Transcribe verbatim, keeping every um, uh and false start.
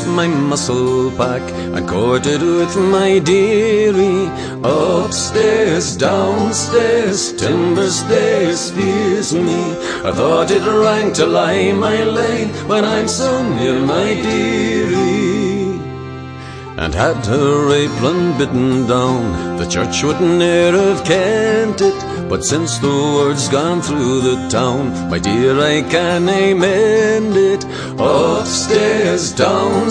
my muscle pack and courted with my dearie. Upstairs, downstairs, timber stairs fears me. I thought it rank to lie my lane when I'm so near my dearie. And had her apron bitten down, the church would ne'er have kent it. But since the word's gone through the town, my dear, I cannae mend it. Upstairs, downstairs,